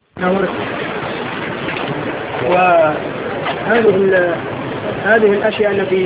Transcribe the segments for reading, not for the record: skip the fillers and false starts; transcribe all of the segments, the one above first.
وهذه الأشياء التي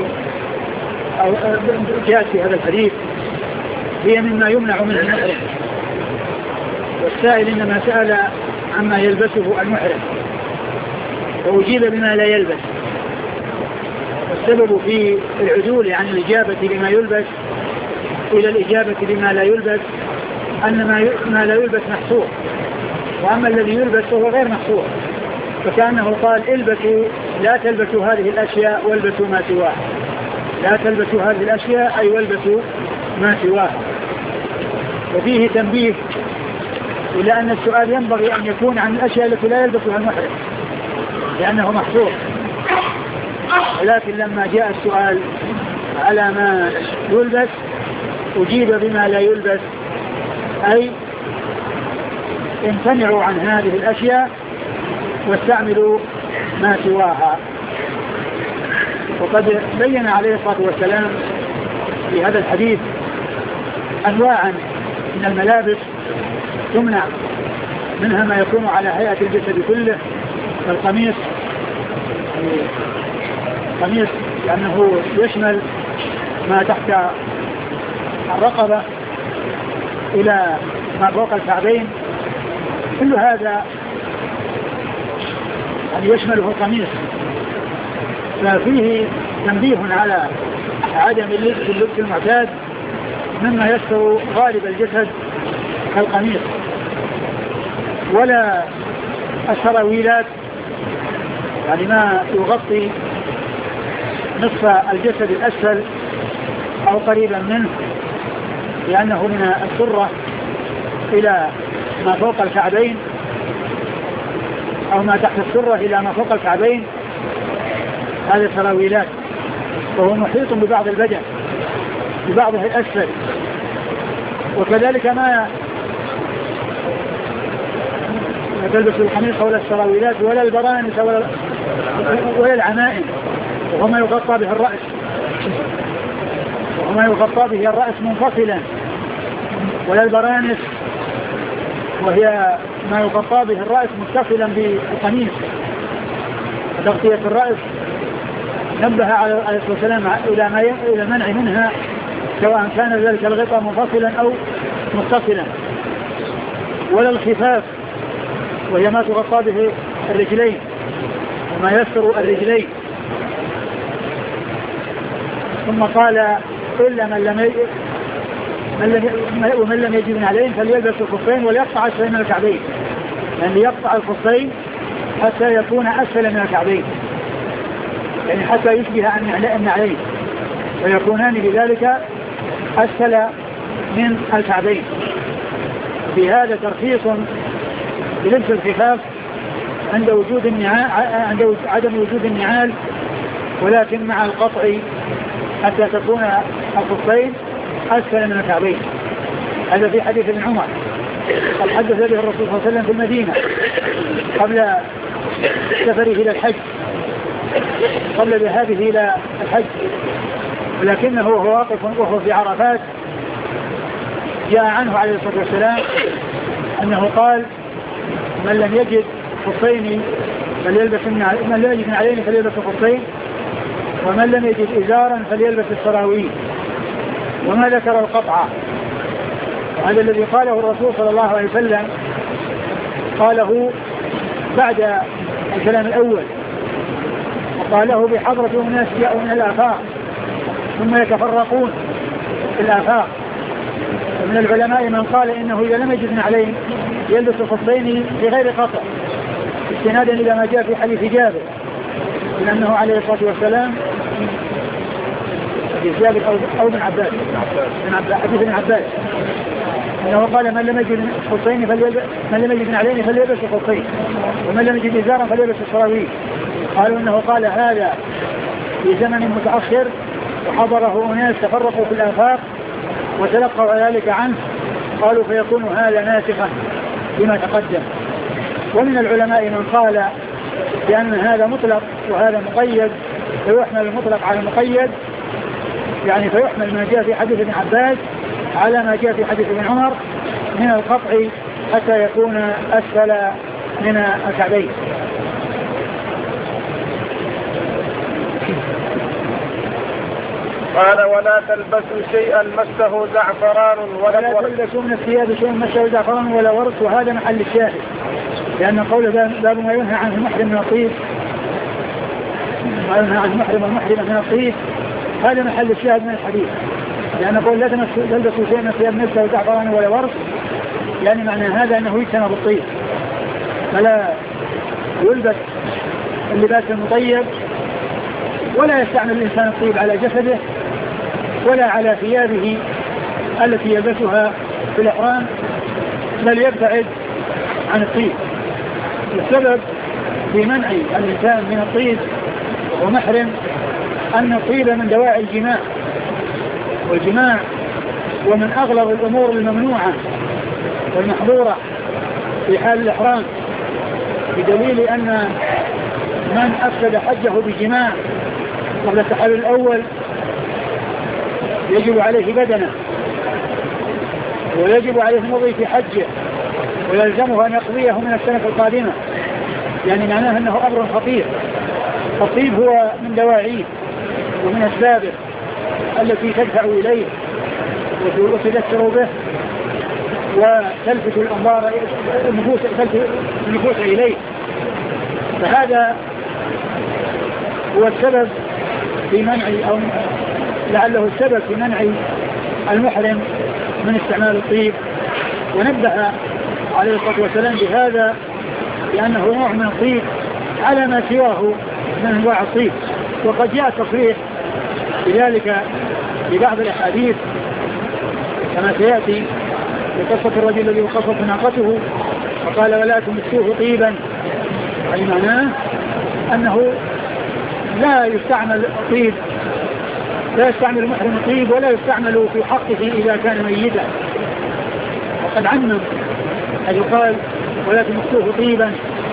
جاءت في هذا الحديث هي مما يمنع منه المحرم، والسائل إنما سأل عما يلبسه المحرم وأجيب بما لا يلبس. والسبب في العدول عن الإجابة لما يلبس إلى الإجابة لما لا يلبس أن ما لا يلبس محصور، وأما الذي يلبس هو غير محصور، فكأنه قال البسوا لا تلبسوا هذه الأشياء والبسوا ما سواها، لا تلبسوا هذه الأشياء أي والبسوا ما سواها. وفيه تنبيه إلى أن السؤال ينبغي أن يكون عن الأشياء التي لا يلبسها المحرم لأنه محصور، ولكن لما جاء السؤال على ما يلبس أجيب بما لا يلبس، أي امتنعوا عن هذه الأشياء واستعملوا ما سواها. وقد بين عليه الصلاة والسلام في هذا الحديث أنواعا من الملابس تمنع، منها ما يكون على هيئة الجسد كله، القميص لأنه يشمل ما تحت الرقبة إلى ما فوق الكعبين، كل هذا يشمله القميص، ففيه تنبيه على عدم اللبس المعتاد مما يستر غالب الجسد كالقميص، ولا السراويلات يعني ما يغطي نصف الجسد الأسفل أو قريبا منه، لأنه من السرة إلى ما فوق الكعبين أو ما تحت السرة إلى ما فوق الكعبين، هذه السراويلات، وهو محيط ببعض البدن ببعضه الأسفل. وكذلك ما تلبس القميص ولا السراويلات ولا البرانس ولا العمائم، وهو ما يغطى به الرأس، وما يغطى به الرأس منفصلا، ولا البرانس وهي ما يغطى به الرأس متصلا بالقميص. تغطية الرأس نبه عليه الصلاة والسلام إلى المنع منها، سواء كان ذلك الغطاء منفصلا أو متصلا. ولا الخفاف وهي ما تغطى به الرجلين وما يستر الرجلين. ثم قال إلا ومن لم يجد من عليه فليلبس الخفين وليقطع أسفل من الكعبين، يعني يقطع الخفين حتى يكون أسفل من الكعبين، يعني حتى يشبه النعلين ويكونان بذلك أسفل من الكعبين. بهذا ترخيص بلبس الخفاف عند عدم وجود النعال، ولكن مع القطع حتى تكون الخفين أسفل من الكعبين. هذا في حديث ابن عمر قد حدث به الرسول صلى الله عليه وسلم في المدينة قبل سفره إلى الحج، قبل ذهابه إلى الحج، ولكنه وهو واقف وهو في عرفات جاء عنه عليه الصلاة والسلام أنه قال من لم يجد خفين فليلبس من لا يجد عليه فليلبس خفين، ومن لم يجد إزارا فليلبس السراويل، وما ذكر القطعة. هذا الذي قاله الرسول صلى الله عليه وسلم قاله بعد الكلام الأول، وقاله بحضرة الناس جاءوا من الآفاق ثم يتفرقون في الآفاق. ومن العلماء من قال إنه إذا لم يجد عليه يلبس الخفين بغير قطع، استنادا إلى ما جاء في حديث جابر، لأنه عليه الصلاة والسلام حديث جابر أو ابن عباس، حديث ابن عباس، أنه قال من لم يجد خفين من لم يجد عليه فليلبس الخفين، ومن لم يجد إزارا فليلبس السراويل. قالوا إنه قال هذا في زمن متأخر وحضره أناس تفرقوا في الآفاق وتلقوا ذلك عنه، قالوا فيكون هذا ناسخا بما تقدم. ومن العلماء من قال بأن هذا مطلق وهذا مقيد، فيحمل المطلق على المقيد، يعني فيحمل ما جاء في حديث ابن عباس على ما جاء في حديث ابن عمر من القطع حتى يكون أسفل من الكعبين. قال ولا تلبسوا شيئا مسه زعفران ولا تلبسوا من الثياب شيئا مسه زعفران ولا ورق، وهذا محل الشاهد، لأن قول باب ما ينهى عنه المحرم من الطيب، ما ينهى عن المحرم والمحرمة من الطيب، هذا محل الشاهد من الحديث، لأن قول لا تلبسوا شيئا من الثياب مسه زعفران ولا ورق، يعني معنى هذا أنه يجتنب الطيب، فلا يلبس اللباس المطيب، ولا يستعمل الإنسان الطيب على جسده ولا على ثيابه التي يلبسها في الإحرام، بل يبتعد عن الطيب. السبب في منع الإنسان من الطيب ومحرم أن الطيب من دواعي الجماع، والجماع ومن أغلب الأمور الممنوعة والمحظورة في حال الإحرام، بدليل أن من أفسد حجه بجماع قبل التحلل الأول يجب عليه بدنه، ويجب عليه المضي في حجه، ويلزمه أن يقضيه من السنة القادمة، يعني معناه أنه أمر خطير. الطيب هو من دواعيه ومن أسبابه التي تدفع إليه وتذكر به وتلفت الأنظار النفوس إليه، فهذا هو السبب في منع، أو لعله السبب في منع المحرم من استعمال الطيب. ونبه عليه الصلاة والسلام بهذا لأنه نوع من الطيب على ما سواه من أنواع الطيب، وقد جاء تصريح بذلك في بعض الأحاديث كما سيأتي بقصة الرجل الذي وقفت ناقته وقال ولا تمسوه طيبا، أي معناه أنه لا يستعمل الطيب، لا يستعمل المحرم الطيب ولا يستعمل في حقه إذا كان ميتا. وقد عمم حيث قال ولا تمسوه طيبا،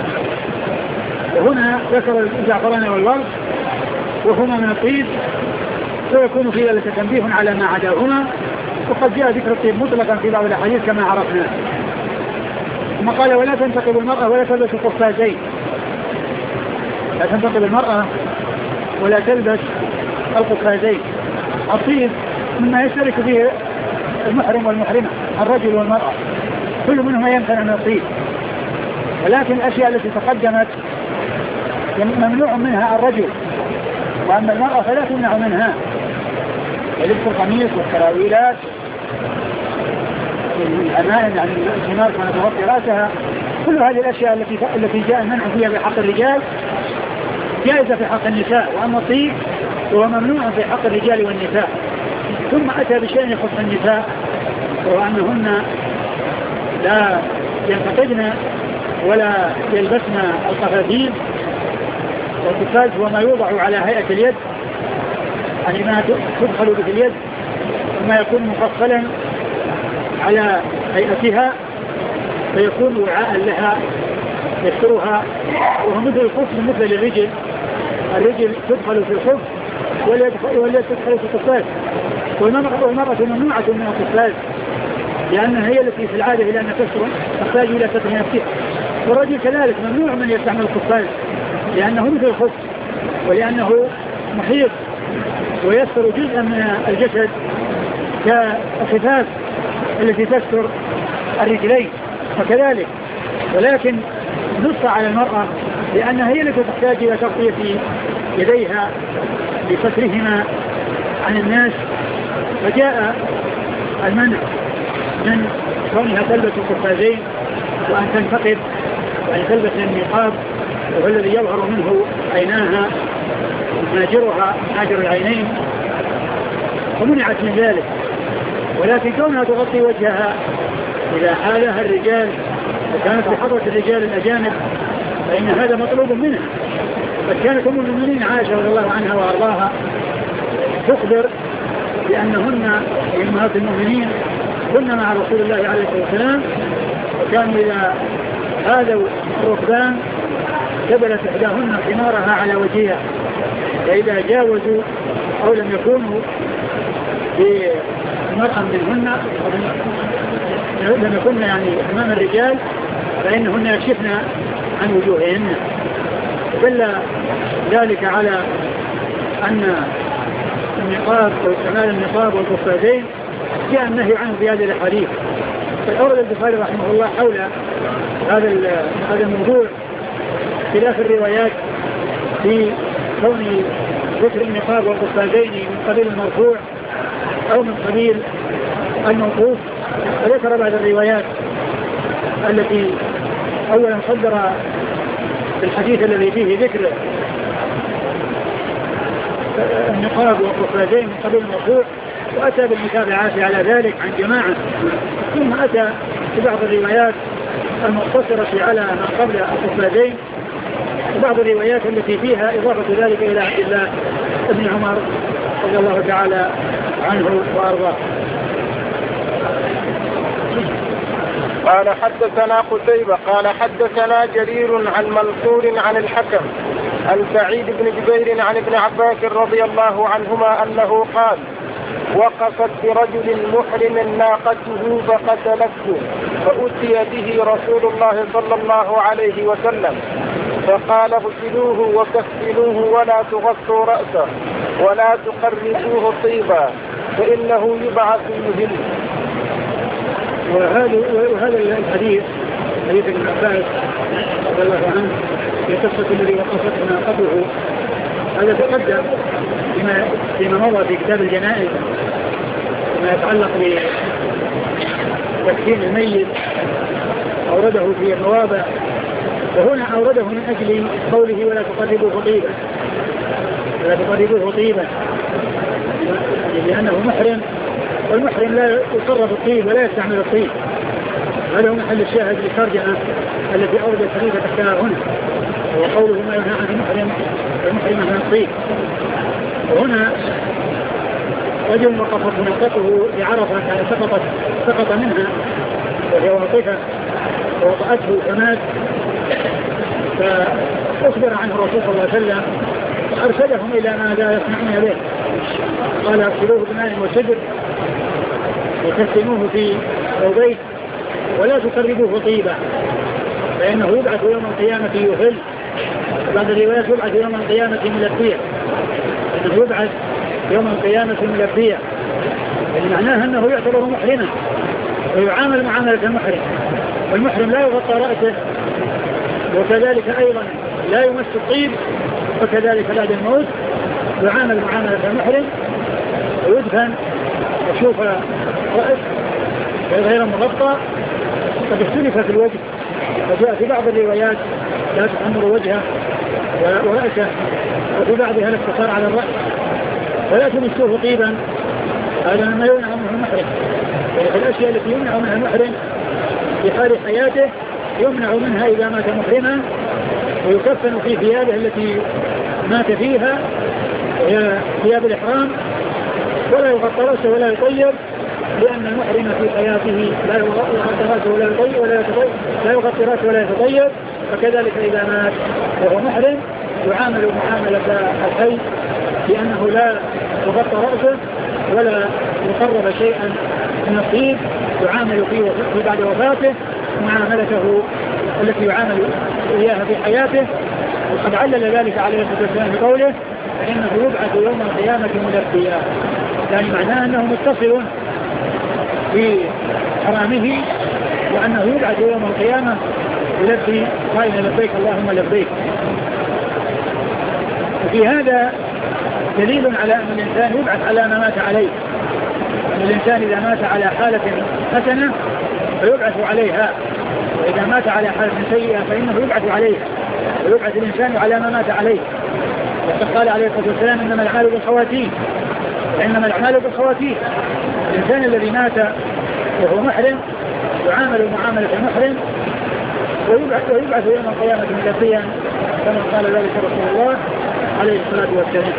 وهنا ذكر الزعفران والورد وهما من الطيب، ويكون في ذلك تنبيه على ما عداهما. وقد جاء ذكر الطيب مطلقا في بعض الأحاديث كما عرفنا. ثم قال ولا تنتقب المرأة ولا تلبس القفازين، لا تنتقب المرأة ولا تلبس القفازين. الطيب مما يشترك فيه المحرم والمحرمة، الرجل والمرأة، كل منهما يمتنع من الطيب، ولكن الأشياء التي تقدمت ممنوع منها الرجل، وأما المرأة فلا تمنع منها، ولبس القميص والسراويلات والأمائم، يعني الخمار كانت تغطي رأسها، كل هذه الأشياء التي جاء المنع فيها في حق الرجال جائزة في حق النساء، وأما الطيب هو ممنوع في حق الرجال والنساء. ثم أتى بشيء يخص النساء، وهو أنهن لا ينتقدن ولا يلبسن القفازين. والقفاز هو ما يوضع على هيئة اليد، يعني ما تدخل به اليد وما يكون مفصلا على هيئتها، فيكون وعاء لها يسترها، وهو مثل الخف مثل الرجل، الرجل تدخل في الخف واليد تدخل في القفاز. والمرأة ممنوعة من القفاز لأنها هي التي في العادة إلى أن تحتاج إلى ستر نفسها، والرجل كذلك ممنوع من يستعمل القفاز لأنه مثل الخف، ولأنه محيط ويستر جزءا من الجسد كالخفاف التي تستر الرجلين، فكذلك. ولكن نص على المرأة لأنها هي التي تحتاج إلى تغطية يديها لسترهما عن الناس، فجاء المنع من كونها تلبس القفازين وأن تنتقب وأن تلبس النقاب، وهو الذي يظهر منه عيناها ناجر العينين، ومنعت من ذلك. ولكن كونها تغطي وجهها إذا حالها الرجال وكانت بحضرة الرجال الأجانب فإن هذا مطلوب منها. قد كانت أم المؤمنين عائشة رضي الله عنها وأرضاها تخبر بأنهن أمهات المؤمنين كنا مع رسول الله عليه الصلاة والسلام، وكانوا إذا هذوا الركبان كبلت إحداهن حمارها على وجهها، فإذا جاوزوا أو لم يكونوا بمرأة منهن لم يكن يعني أمام الرجال فإنهن يكشفن عن وجوههن. دل ذلك على أن النقاب واستعمال النقاب والقفازين جاء النهي عنه في هذه الأحاديث. فالأورد البخاري رحمه الله حول هذا الموضوع خلاف الروايات في كون ذكر النقاب والقفازين من قبيل المرفوع أو من قبيل الموقوف. فذكر بعض الروايات التي أولا صدر الحديث الذي فيه ذكر النقاب والقفازين من قبيل المرفوع، وأتى بالمتابعات على ذلك عن جماعة، ثم أتى ببعض الروايات المقتصرة على ما قبل القفازين، وبعض الروايات التي فيها إضافة ذلك إلى عبد الله بن عمر رضي الله تعالى عنه وأرضاه. قال حدثنا قتيبة قال حدثنا جرير عن منصور عن الحكم عن سعيد بن جبير عن ابن عباس رضي الله عنهما أنه قال: وقفت برجل محرم ناقته فقتلته، فأتي به رسول الله صلى الله عليه وسلم فقال: اغسلوه وكفنوه ولا تغطوا رأسه ولا تقربوه طيبا فإنه يبعث يهل. وهذا الحديث حديث ابن عباس رضي الله عنه في قصة الذي وقفت ناقته، هذا تقدم فيما مضى في كتاب الجنائز ما يتعلق بتكفين الميت، أورده في الروابع، وهنا أورده من أجل قوله ولا تقربوه طيبا، ولا تقربوه طيبا، لأنه محرم، والمحرم لا يقرب الطيب ولا يستعمل الطيب. هذا هو محل الشاهد للترجمة التي أورد الحديث تحتها هنا، وقوله ما ينهى عن المحرم والمحرم عن الطيب. وهنا رجل وقفت ناقته بعرفة كان سقط منها وهي واقفة ووطأته فمات، فأخبر عنه الرسول صلى الله عليه وسلم وأرشدهم إلى ما لا يصنعون به. قال: اغسلوه بماء وسدر وكفنوه في ثوبين ولا تقربوه طيبا فإنه يبعث يوم القيامة يهل. بعض الروايات يبعث يوم القيامة ملبيا، إنه يبعث يوم القيامة ملبيا، يعني معناها أنه يعتبر محرما ويعامل معاملة المحرم، والمحرم لا يغطى رأسه، وكذلك أيضا لا يمس الطيب، وكذلك بعد الموت يعامل معاملة المحرم ويدفن وشوف رأس غير مغطى. قد اختلف في الوجه، وجاء في بعض الروايات لا تحمر وجهه ورأسه، وفي بعضها الاقتصار على الرأس، ولا تمسوه طيبا. هذا مما يمنع منه المحرم، وفي الأشياء التي يمنع منها المحرم في حال حياته يمنع منها إذا مات محرما، ويكفن في ثيابه التي مات فيها وهي ثياب الإحرام، ولا يغطى رأسه ولا يطيب، لأن المحرم في حياته لا يغطي رأسه ولا يطيب لا يغطي رأسه ولا يتطيب. فكذلك إذا مات وهو محرم يعامل معاملة الحي، لأنه لا يغطى رأسه ولا يقرب شيئا من الطيب، يعامل فيه بعد وفاته معاملته التي يعامل إياها في حياته. وقد علل ذلك عليه الصلاة والسلام بقوله: فإنه يبعث يوم القيامة ملبيا، يعني معناه أنه متصل في حرامه، وأنه يبعث يوم القيامة يلبي قائلا لبيك اللهم لبيك. وفي هذا دليل على أن الإنسان يبعث على ما مات عليه، أن الإنسان إذا مات على حالة حسنة فيبعث عليها، وإذا مات على حالة سيئة فإنه يبعث عليها، ويبعث الإنسان على ما مات عليه. وقد قال عليه الصلاة والسلام: إنما الأعمال بالخواتيم، وإنما الأعمال بالخواتيم. الإنسان الذي مات وهو محرم يعامل معاملة المحرم ويبعث يوم القيامة ملبيا، كما قال ذلك رسول الله عليه الصلاة والسلام.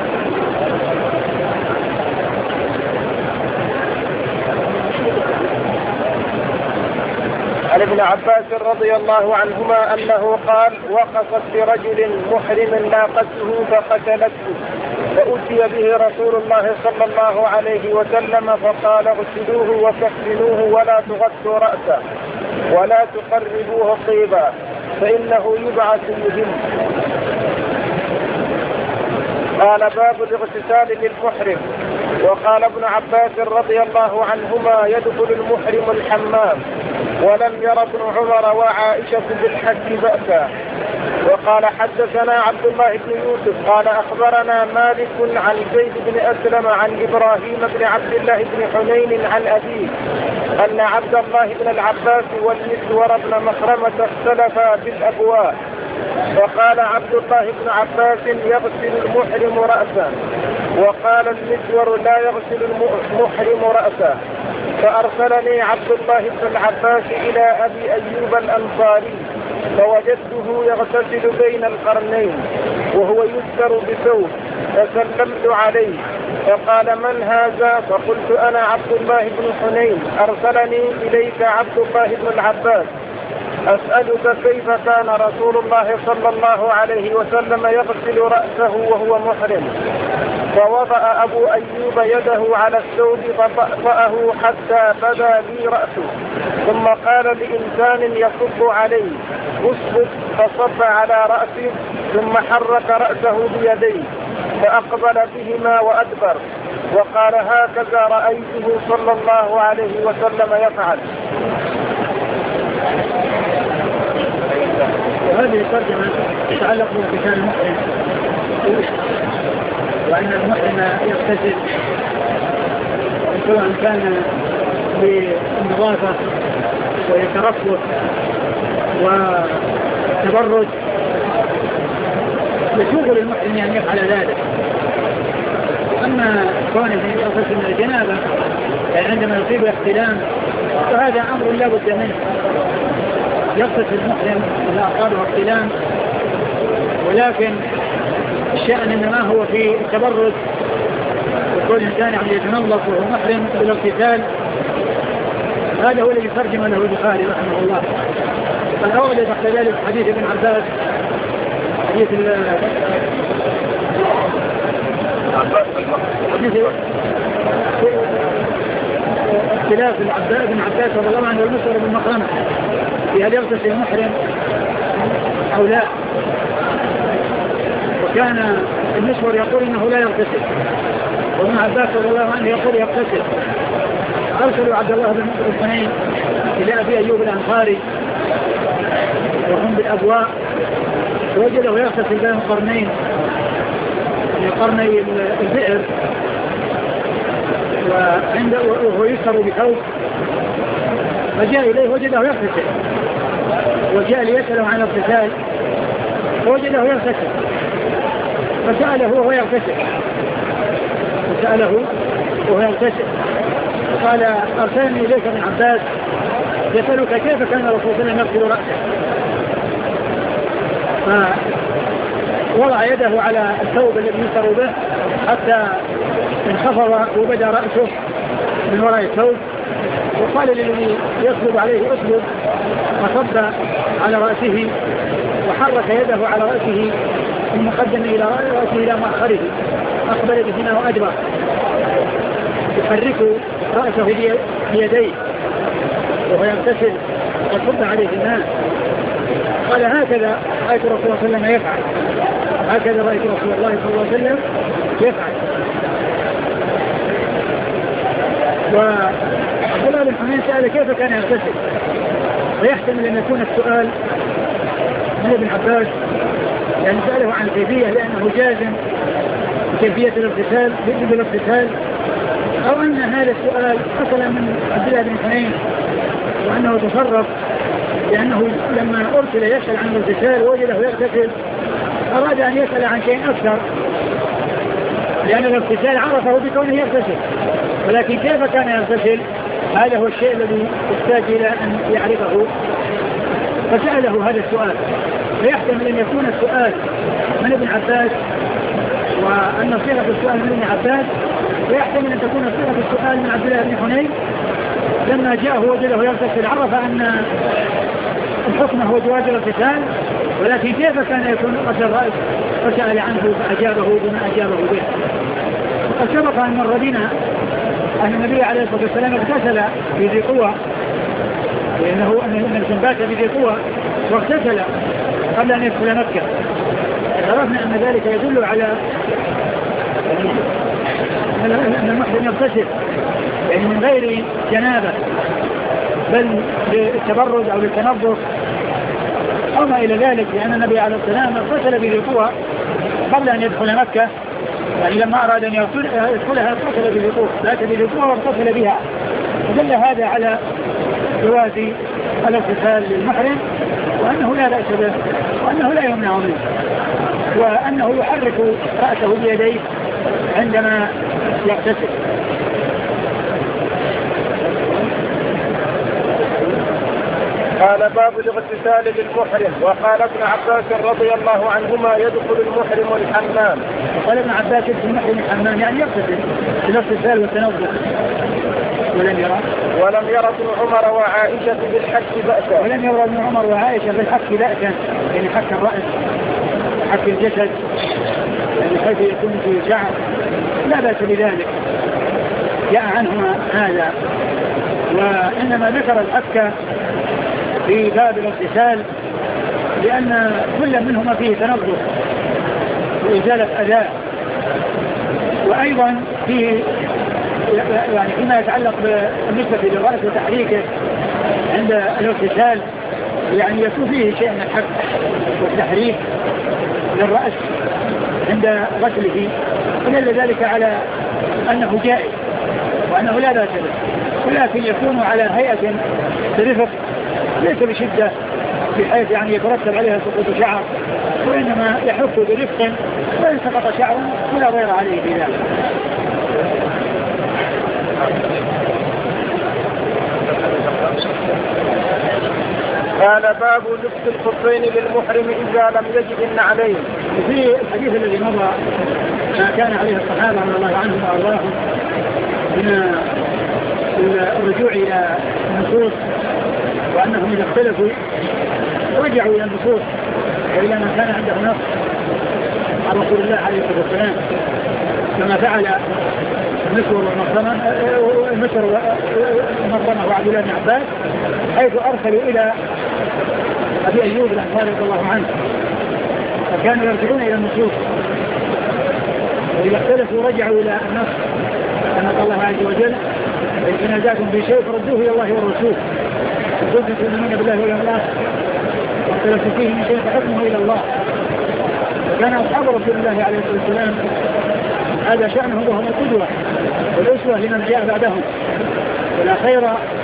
عن ابن عباس رضي الله عنهما أنه قال: وقفت برجل محرم ناقته فقتلته، فأتي به رسول الله صلى الله عليه وسلم فقال: اغسلوه وكفنوه ولا تغطوا رأسه ولا تقربوه طيبا فإنه يبعث يهم. قال باب الاغتسال للمحرم. وقال ابن عباس رضي الله عنهما يدخل المحرم الحمام، ولم ير ابن عمر وعائشة بالحج بأسا. وقال حدثنا عبد الله بن يوسف قال أخبرنا مالك عن زيد بن أسلم عن إبراهيم بن عبد الله بن حنين عن أبيه أن عبد الله بن العباس والمسور بن مخرمة اختلفا بالأبواء، فقال عبد الله بن عباس يغسل المحرم رأسه، وقال المسور لا يغسل المحرم رأسه. فأرسلني عبد الله بن العباس إلى أبي أيوب الأنصاري فوجدته يغتسل بين القرنين وهو يستر بثوب، فسلمت عليه فقال من هذا؟ فقلت أنا عبد الله بن حنين، أرسلني إليك عبد الله بن العباس أسألك كيف كان رسول الله صلى الله عليه وسلم يغسل رأسه وهو محرم؟ فوضع أبو أيوب يده على الثوب فطأطأه حتى بدا لي رأسه، ثم قال لإنسان يصب عليه اسكت، فصب على رأسه ثم حرك رأسه بيديه فأقبل بهما وأدبر، وقال هكذا رأيته صلى الله عليه وسلم يفعل. وهذه الترجمة تتعلق باغتسال المحرم، وأن المحرم يغتسل سواء كان بالنظافة ويترفه وتبرج، يسوغ للمحرم أن يفعل ذلك. أما كونه يغتسل من الجنابة يعني عندما يصيب احتلام فهذا أمر لا بد منه، يغتسل المحرم إذا أصابه احتلام، ولكن الشأن إنما هو في التبرج، وكل إنسان عم يتنظف وهو محرم بالاغتسال. هذا هو الذي ترجم له البخاري رحمه الله. فالأولى تحت ذلك حديث ابن عباس، حديث اختلاف ابن عباس رضي الله عنه والمسور بن مخرمة في هل يغتسل المحرم أو لا. وكان المسور يقول إنه لا يغتسل، وابن عباس رضي الله عنه يقول يغتسل. أرسلوا عبد الله بن حنين إلى أبي أيوب الأنصاري وهم بالأبواء، وجده يغتسل بين القرنين في قرني البئر، وهو يسر بثوب، فجاء إليه وجده يغتسل، وجاء ليسأله عن الاغتسال وجده يغتسل، فسأله وهو يغتسل قال أرسلني إليك ابن عباس يسألك كيف كان الرسول صلى الله عليه وسلم يغسل رأسه. فوضع يده على الثوب الذي يسر به حتى انخفض وبدا رأسه من وراء الثوب، وقال للذي يصلب عليه أصلب، فصب على رأسه وحرك يده على رأسه من مقدم إلى رأسه إلى مؤخره، أقبل بهما وأدبر يحرك رأسه بيديه وهو يغتسل وصب عليه الماء. قال هكذا رأيت رسول الله صلى الله عليه وسلم يفعل، هكذا رأيت رسول الله صلى الله عليه وسلم يفعل. وعبد الله بن حنين سأل كيف كان يغتسل، ويحتمل أن يكون السؤال من ابن عباس يعني سأله عن الكيفية لأنه جازم بكيفية الاغتسال، أو أن هذا السؤال حصل من عبد الله بن حنين وأنه تصرف لأنه لما أرسل يسأل عن الاغتسال ووجده يغتسل أراد أن يسأل عن شيء أكثر، لأن الاغتسال عرفه بكونه يغتسل، ولكن كيف كان يغتسل هذا هو الشيء الذي يحتاج إلى أن يعرفه، فسأله هذا السؤال. فيحتمل أن يكون السؤال من ابن عباس وأن صيغة السؤال من ابن عباس، ويحتمل أن تكون صيغة السؤال من عبد الله بن حنين لما جاءه وجده يغتسل عرف أن الحكم هو جواز الاغتسال، ولكن كيف كان يكون غسل الرأس فسأل عنه فأجابه بما أجابه به. وقد سبق أن مر بنا أن النبي عليه الصلاة والسلام اغتسل في ذي قوى لأنه أن الجنبات بذي قوة واغتسل قبل أن يدخل مكة. عرفنا أن ذلك يدل على أن المحرم يغتسل يعني من غير جنابة بل للتبرد أو للتنظف أو ما إلى ذلك، لأن النبي عليه السلام اغتسل بذي قوة قبل أن يدخل مكة، يعني لما أراد أن يدخلها اغتسل بذي قوة، لكن بذي قوة واغتسل بها، فدل هذا على جواز الاغتسال للمحرم وأنه لا بأس به وأنه لا يمنع منه، وأنه يحرك رأسه بيديه عندما يغتسل. قال باب الاغتسال للمحرم. وقال ابن عباس رضي الله عنهما يدخل المحرم الحمام. قال ابن عباس يدخل المحرم الحمام يعني يغتسل بالاغتسال والتنظف. ولم يرى ابن عمر وعائشة بالحك بأسا. ولم يرى ابن عمر وعائشة بالحك بأسا، يعني حك الرأس حك الجسد يعني حيث يكون في شعر لا بأس بذلك، جاء عنهما هذا. وإنما ذكر الحك في باب الاغتسال لأن كل منهما فيه تنظف وإزالة أذى، وأيضا فيه يعني فيما يتعلق بالنسبة للرأس وتحريكه عند الاغتسال يعني يكون فيه شيء من الحك والتحريك للرأس عند غسله، ودل ذلك على أنه جائز وأنه لا بأس به، ولكن يكون على هيئة برفق ليس بشدة بحيث يعني يترتب عليها سقوط شعر، وإنما يحك برفق وإن سقط شعر ولا غير عليه في ذلك. قال باب لبس الخفين للمحرم إذا لم يجد النعلين. في الحديث الذي مضى ما كان عليه الصحابة رضي الله عنهم وأرضاهم من الرجوع إلى النصوص، وأنهم إذا اختلفوا رجعوا إلى النصوص وإلى ما كان عنده نص عن رسول الله عليه الصلاة والسلام، كما فعل مصر ومرمى وعبد الله بن عباس حيث أرسلوا إلى أبي أيوب الأنصاري رضي الله عنه، فكانوا يرجعون إلى النصوص، وإذا اختلفوا رجعوا إلى النص كما قال الله عز وجل: إن تنازعتم في شيء فردوه إلى الله والرسول إن كنتم تؤمنون بالله واليوم الآخر واختلفتم فيه من شيء فحكمه إلى الله. وكان أصحاب رسول الله عليه الصلاة والسلام هذا شأنهم وهم القدوة والأسوة لمن جاء بعدهم، ولا خير.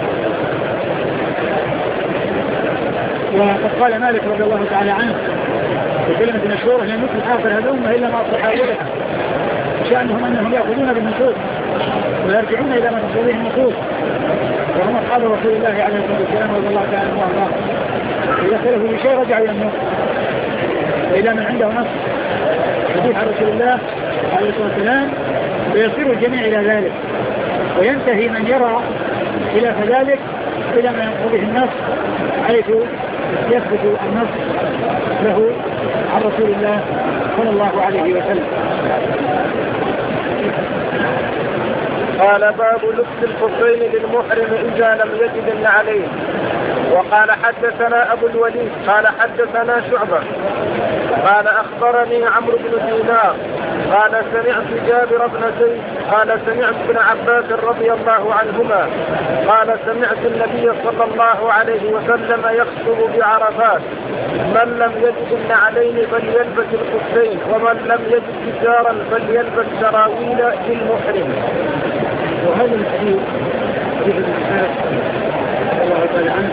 وقد قال مالك رضي الله تعالى عنه في كلمة مشهورة: لم يكن آخر هذا الأمة إلا مع صحابتها، شأنهم أنهم يأخذون بالنصوص ويرجعون إلى ما تصديه النصوص، وهم أصحاب رسول الله عليه الصلاة والسلام رضي الله تعالى عنه. إذا اختلفوا بشيء رجعوا إلى النص وإلى من عنده نص حديث عن رسول الله عليه الصلاة والسلام، ويصير الجميع إلى ذلك، وينتهي من يرى خلاف ذلك إلى ما ينقضيه النص حيث يثبت النص له عن رسول الله صلى الله عليه وسلم. قال باب لبس الخفين للمحرم إذا لم يجد النعلين. وقال حدثنا أبو الوليد قال حدثنا شعبة قال أخبرني عمرو بن دينار قال سمعت جابر بن زيد قال سمعت ابن عباس رضي الله عنهما قال سمعت النبي صلى الله عليه وسلم يخطب بعرفات: من لم يجد النعلين فليلبس الخفين، ومن لم يجد إزارا فليلبس سراويل للمحرم. وهذا الحديث حديث ابن عباس الله تعالى عنه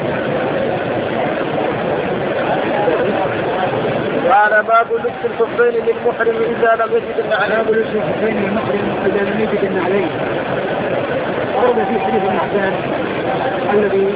قال باب لبس الخفين للمحرم إذا لم يجد النعلين. باب لبس الخفين للمحرم إذا لم يجد النعلين. ورد في حديث ابن عباس الذي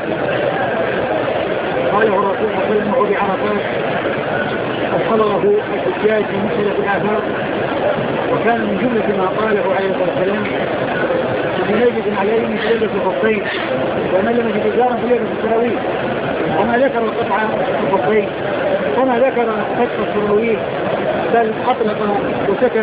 قاله الرسول صلى الله عليه وسلم بعرفات وصلاه الحجاج في مختلف الآثار، وكان من جملة ما قاله عليه الصلاة والسلام: من يجد النعلين فليلبس الخفين، ومن لم يجد إزارا فليلبس السراويل. وما ذكر القطع الخفين وما ذكر فتح السراويل، بل أطلق وسكت.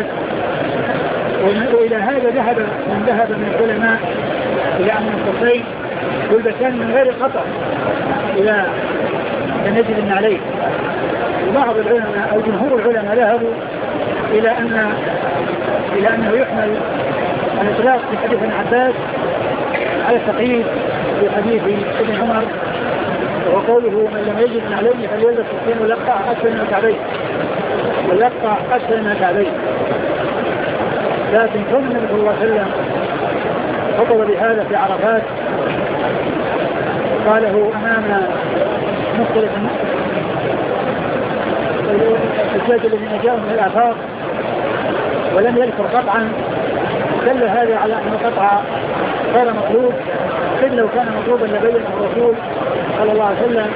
وإلى هذا ذهب من العلماء إلى أن الخفين يلبسان من غير خطأ إذا لم يجد النعلين. وبعض العلماء أو جمهور العلماء ذهبوا إلى أنه يحمل الإطلاق في حديث ابن عباس على التقييد في حديث ابن عمر، وقوله من لم يجد النعلين فليلبس الخفين وليقطع أسفل من الكعبين. لكن كون النبي صلى الله عليه وسلم خطب بهذا في عرفات قاله أمام مختلف الحجاج الذين جاءوا من الآفاق ولم يذكر قطعا، دل هذا على أن القطع غير مطلوب، إذ لو كان مطلوبا لبينه الرسول صلى الله عليه وسلم.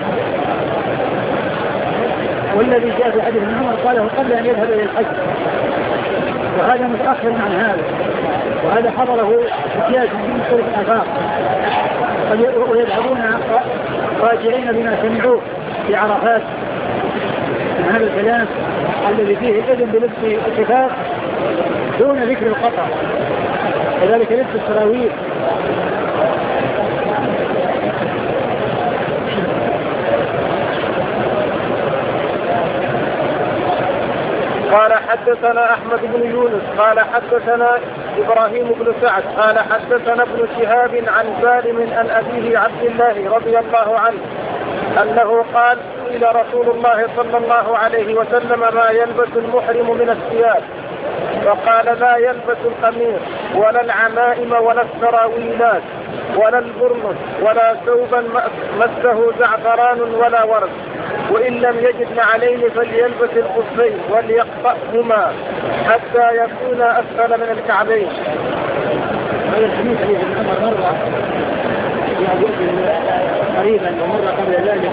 والذي جاء في حديث ابن عمر قاله قبل أن يذهب إلى الحج، وهذا متأخر عن هذا، وهذا حضره احتياج من مختلف الآفاق ويذهبون راجعين بما سمعوه في عرفات من هذا الكلام الذي فيه الإذن بلبس الكفاف دون ذكر القطع، وذلك لبس السراويل. قال حدثنا أحمد بن يونس قال حدثنا إبراهيم بن سعد قال حدثنا ابن شهاب عن سالم عن أبيه عبد الله رضي الله عنه أنه قال إلى رسول الله صلى الله عليه وسلم ما يلبس المحرم من الثياب، فقال لا يلبس القميص ولا العمائم ولا السراويلات ولا البرنس ولا ثوبا مسه زعفران ولا ورد، وإن لم يجد نعلين فليلبس الخفين وليقطعهما حتى يكون أسفل من الكعبين. هذا الحديث في عمر مرة قريبا ومرة قبل ذلك،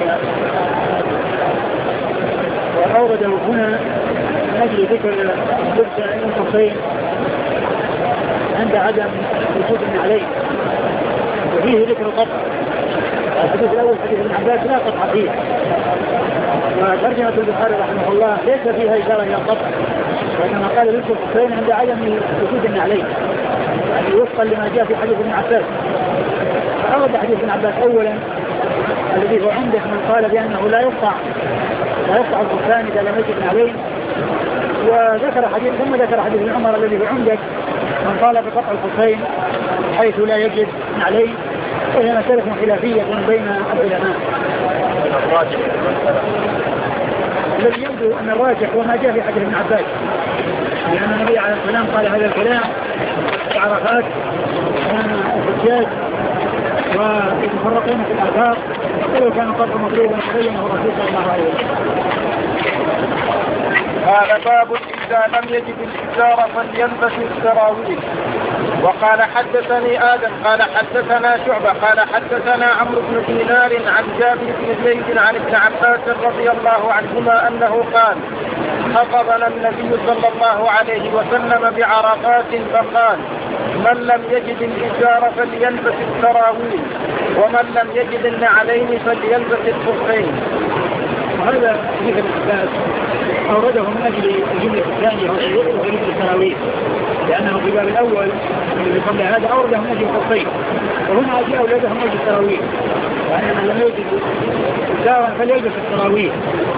وأورده هنا من أجل ذكر لبس الخفين عند عدم وجود النعلين، وفيه ذكر القطع. الحديث الأول حديث ابن عباس لا قطع فيه، وترجمة البخاري رحمه الله ليس فيها إشارة إلى القطع، وإنما قال لبس الخفين عند عدم وجود النعلين، يعني وفقا لما جاء في حديث ابن عباس. فأورد حديث ابن عباس أولا الذي هو عنده من قال بأنه لا يقطع الخفان إذا لم يجد نعلين، وذكر حديث ثم ذكر حديث ابن عمر الذي هو عنده من قال بقطع الخفين حيث لا يجد نعلين، وهي مسألة خلافية بين العلماء. الذي يبدو أن الراجح هو ما جاء في حديث ابن عباس، لأن النبي عليه السلام قال هذا الكلام في عرفات كان الحجاج ويتفرقون في الآفاق، ولو كان قطع مطلوبا تبينه الرسول صلى الله عليه وسلم. قال باب إذا لم يجد الإزار فليلبس السراويل. وقال حدثني آدم قال حدثنا شعبة قال حدثنا عمرو بن دينار عن جابر بن زيد عن ابن عباس رضي الله عنهما أنه قال خطبنا النبي صلى الله عليه وسلم بعرفات فقال من لم يجد الإزار فليلبس السراويل ومن لم يجد النعلين فليلبس الخفين. وهذا حديث ابن عباس أورده من أجل الجملة الثانية وهو لبس السراويل، لأنه في الباب الأول الذي قبل هذا أورده من أجل الخفين، وهنا أجل أولاده من أجل السراويل، يعني من لم يجد إزارا فليلبس السراويل،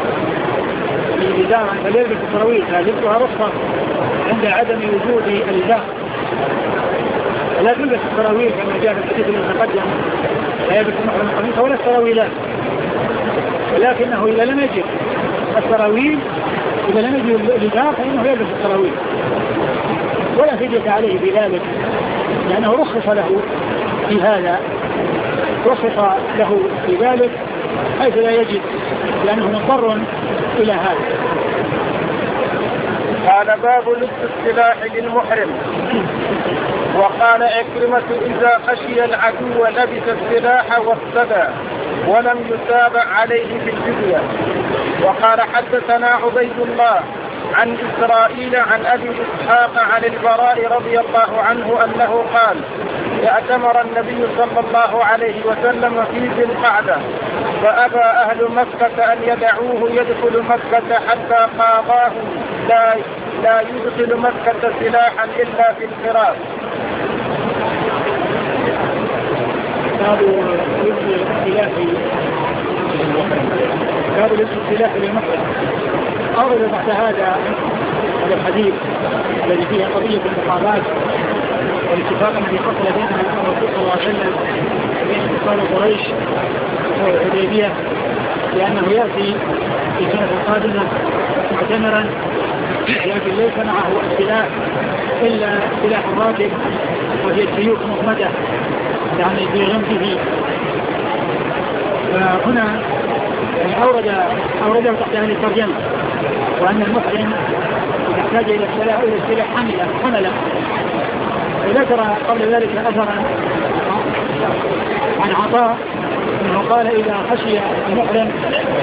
إزارا فليلبس السراويل، فلبسها رخصة عند عدم وجود الإزار، لا تلبس السراويل كما جاء في الحديث الذي تقدم لا يلبس المحرم القميص ولا السراويلات، ولكنه إذا لم يجد السراويل إذا لم يجد الإزار فإنه يلبس السراويل ولا فدية عليه بذلك، لأنه رخص له في هذا، رخص له في ذلك حيث لا يجد، لأنه مضطر إلى هذا. قال باب لبس السلاح للمحرم. وقال عكرمة إذا خشي العدو لبس السلاح وافتدى ولم يتابع عليه بالفدية. وقال حدثنا عبيد الله عن إسرائيل عن أبي إسحاق عن البراء رضي الله عنه أنه قال اعتمر النبي صلى الله عليه وسلم في ذي القعدة فأبى أهل مكة أن يدعوه يدخل مكة حتى قاضاه لا يدخل مكة سلاحا إلا في الفراق. باب الاستلاح للمحرم. أورد بعد هذا الحديث الذي فيه قضية المقابلات والاتفاق الذي حصل بين الرسول صلى الله عليه وسلم وبين كفار قريش والحديبية لأنه يأتي في السنة القادمة معتمرا لكن ليس معه السلاح إلا سلاح الراكب وهي السيوف مغمدة يعني في غمده. فهنا أورده تحت هذه الترجمة وأن المحرم يحتاج إلى السلاح حملا. وذكر قبل ذلك أثرا عن عطاء أنه قال إذا خشي المحرم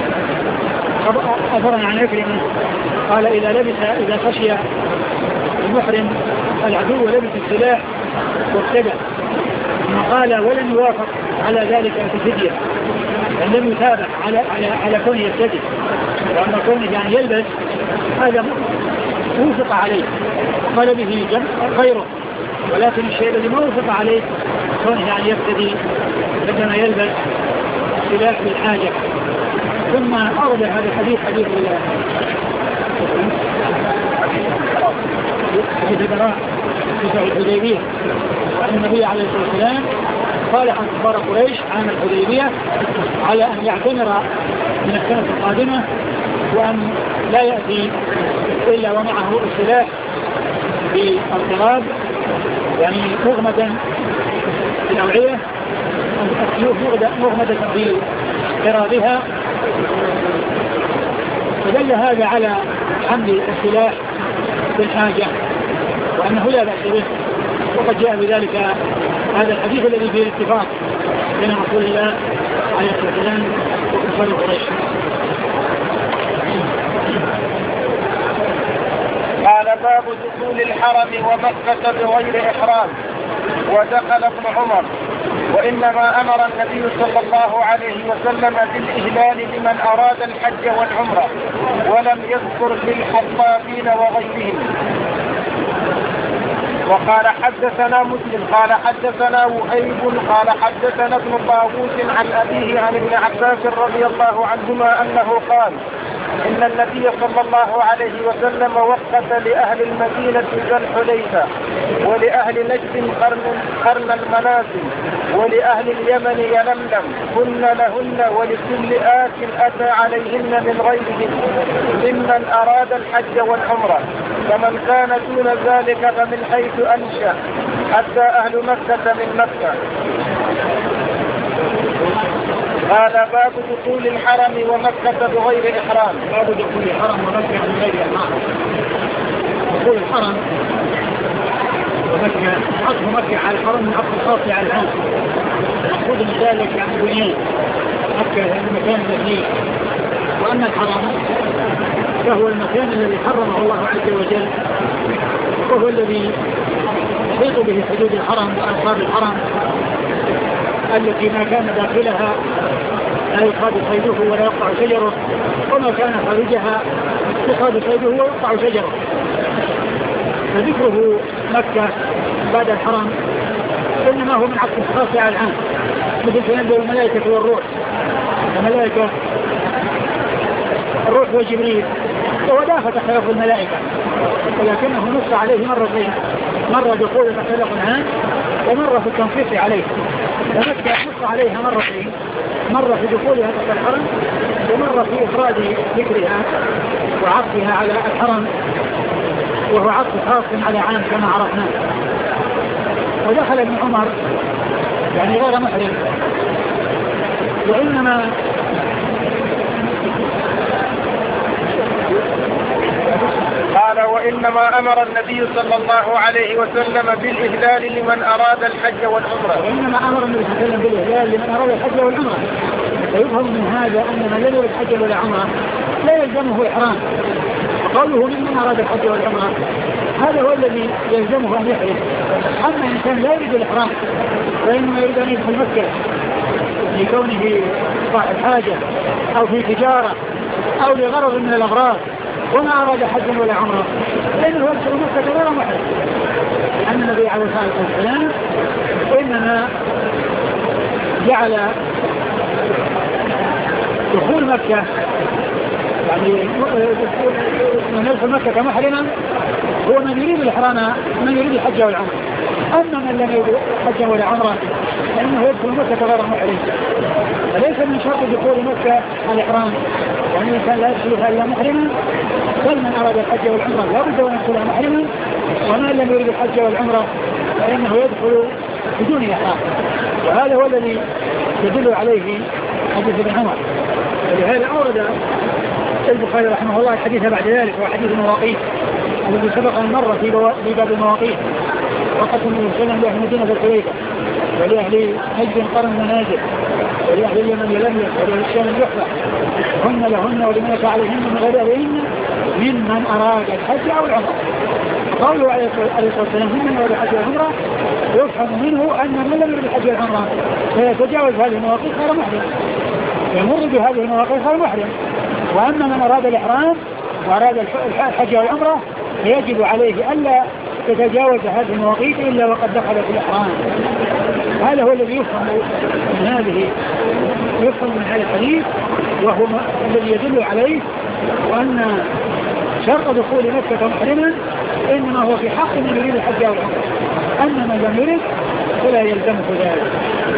أثرا عن عكرمة قال إذا خشي المحرم العدو ولبس السلاح وارتدى ثم قال ولم يوافق على ذلك في الفدية يعني لم يتابع على كونه يرتدي وأن كونه يعني يلبس هذا وفق عليه قال به غيره ولكن الشيء الذي ما وفق عليه كونه يعني يرتدي عندما يلبس سلاح بالحاجة. ثم أورد هذا الحديث حديث البراء في الحديبية أن النبي عليه الصلاة والسلام صالح عن كفار قريش عام الحديبية على أن يعتمر من السنة القادمة وأن لا يأتي إلا ومعه السلاح بالقراب يعني مغمدا في الأوعية السيوف مغمدة في قرابها. فدل هذا على حمل السلاح بالحاجة وأنه لا بأس به وقد جاء بذلك هذا الحديث الذي فيه الاتفاق بين رسول الله عليه الصلاة والسلام وكفار قريش. قال باب دخول الحرم ومكة بغير إحرام. ودخل ابن عمر وإنما أمر النبي صلى الله عليه وسلم بالإهلال لمن أراد الحج والعمرة ولم يذكر للحطابين وغيرهم. وقال حدثنا مسلم قال حدثنا وهيب قال حدثنا ابن طاووس عن أبيه عن ابن عباس رضي الله عنهما أنه قال إن النبي صلى الله عليه وسلم وقت لأهل المدينة ذا الحليفة ولأهل نجد قرن المنازل ولأهل اليمن يلملم كن لهن ولكل آت أتى عليهن من غيرهم ممن أراد الحج والعمرة فمن كان دون ذلك فمن حيث أنشأ حتى أهل مكة من مكة. قال باب دخول الحرم ومكة بغير إحرام. باب دخول الحرم ومكة بغير إحرام. دخول الحرم ومكة عطف مكة على الحرم من عطف الخاص على الحرم مقصود من ذلك يعني بنيان مكة المكان الذي وأن الحرم فهو المكان الذي حرمه الله عز وجل وهو الذي يحيط به حدود الحرم وأنصار الحرم التي ما كان داخلها لا يصاد صيده ولا يقطع شجره وما كان خارجها يصاد صيده ويقطع شجره. فذكره مكة بعد الحرم إنما هو من عطف الخاص على العام مثل تنزل الملائكة والروح. الملائكة الروح وجبريل وهو داخل تحت الملائكة ولكنه نص عليه مرتين مرة دخول تحت العام ومرة في التنصيص عليه. فمكة نص عليها مرتين مرة في دخولها تحت الحرم ومرة في إفراد ذكرها وعطفها على الحرم وهو عطف خاص على عام كما عرفنا. ودخل ابن عمر يعني غير محرم وإنما قال وإنما أمر النبي صلى الله عليه وسلم بالإهلال لمن أراد الحج والعمرة. وإنما أمر النبي صلى الله عليه وسلم بالإهلال لمن أراد الحج والعمرة. فيفهم من هذا أن من لم يرد الحج ولا عمرة لا يلزمه الإحرام. قوله من أراد الحج والعمرة هذا هو الذي يلزمه أن يحرم. أما إنسان لا يريد الإحرام فإنما يريد أن يدخل مكة لكونه صاحب حاجة أو في تجارة أو لغرض من الأغراض وما أراد حجا ولا عمرة لأنه يدخل مكة غير محرم. لأن النبي عليه الصلاة والسلام إنما جعل دخول مكة يعني من يدخل مكة محرما هو من يريد الإحرام، من يريد الحج والعمرة. أما من لم يريد الحج ولا عمرة فإنه يدخل مكة غير محرم. فليس من شرط دخول مكة الإحرام، يعني الإنسان لا يدخلها إلا محرما، بل من أراد الحج والعمرة لا بد أن يدخلها محرما، ومن لم يريد الحج والعمرة فإنه يدخل بدون إحرام. وهذا هو الذي يدل عليه حديث ابن عمر. ولهذا أورد البخاري رحمه الله الحديث بعد ذلك، وحديث المواقيت الذي سبق أن مر في باب المواقيت. وقت النبي صلى الله عليه وسلم لأهل مدينة الحليفة ولأهل نجد قرن المنازل ولأهل اليمن يلملم ولأهل الشام الجحفة هن لهن ولمن أتى عليهن من غير أهلهن ممن أراد الحج أو العمرة. قوله عليه الصلاة والسلام ممن أراد الحج والعمرة يفهم منه أن من لم يرد الحج والعمرة فيتجاوز هذه المواقيت غير محرم، يمر بهذه المواقيت غير محرم. وأما من أراد الإحرام وأراد الحج والعمرة فيجب عليه ألا يتجاوز هذه المواقيت إلا وقد دخل في الإحرام. هذا هو الذي يفهم من هذا الحديث، وهو الذي يدل عليه وأن شرط دخول مكة محرما إنما هو في حق من يريد الحج والعمرة، أما من لم يرد فلا يلزمه ذلك.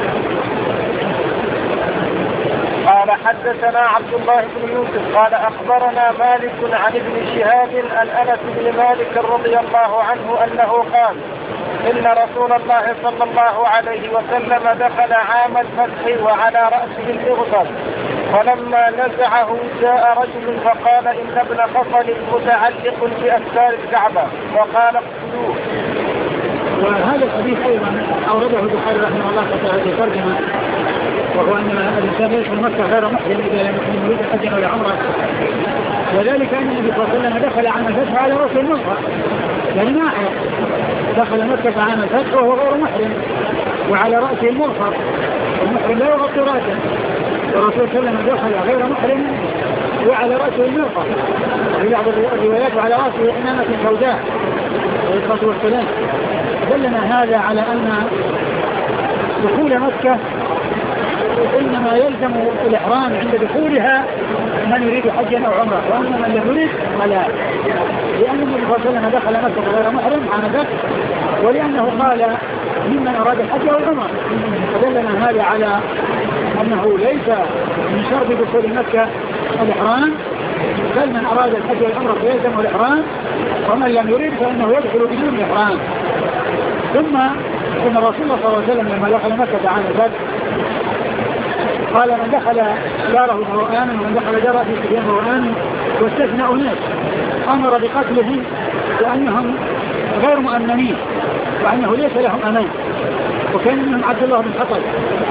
قال حدثنا عبد الله بن يوسف قال أخبرنا مالك عن ابن شهاب عن أنس بن مالك رضي الله عنه أنه قال إن رسول الله صلى الله عليه وسلم دخل عام الفتح وعلى رأسه المغفر، فلما نزعه جاء رجل فقال إن ابن خصل متعلق بأستار الكعبة وقال اقتلوه. وهذا الحديث أيضا أورده البخاري رحمه الله تعالى في ترجمة، وهو أن الإنسان يدخل مكة غير محرم إذا لم يكن يريد الحج ولا عمرة، وذلك أن النبي صلى الله عليه وسلم دخل عام الفتح على رأس المغفر، يعني ناحية دخل مكة عام الفتح وهو غير محرم وعلى رأسه المغفر، المحرم لا يغطي رأسه، والرسول صلى الله عليه وسلم دخل غير محرم وعلى رأسه المغفر، في بعض الروايات وعلى رأسه إمامة سوداء عليه الصلاة والسلام. دلنا هذا على أن دخول مكة إنما يلزم الإحرام عند دخولها من يريد حجا أو عمرة، وأما من لم يريد فلا، لأن النبي صلى الله عليه وسلم دخل مكة غير محرم عام فتح، ولأنه قال ممن أراد الحج والعمرة، فدلنا هذا على أنه ليس من شرط دخول مكة الإحرام، بل من أراد الحج والعمرة فيلزم الإحرام، ومن لم يريد فإنه يدخل بدون إحرام. ثم إن رسول الله صلى الله عليه وسلم لما دخل مكة عام الفتح قال من دخل داره فهو آمن ومن دخل داره في سبيل فهو آمن، واستثنى أناس أمر بقتلهم لأنهم غير مؤمنين وأنه ليس لهم أمان، وكان منهم عبد الله بن خطل.